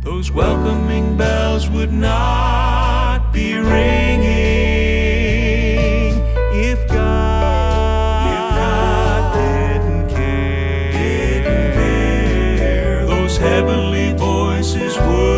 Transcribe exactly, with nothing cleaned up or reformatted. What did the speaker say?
those welcoming bells would not be ringing if God, if God didn't care. Didn't care. Those heavenly voices would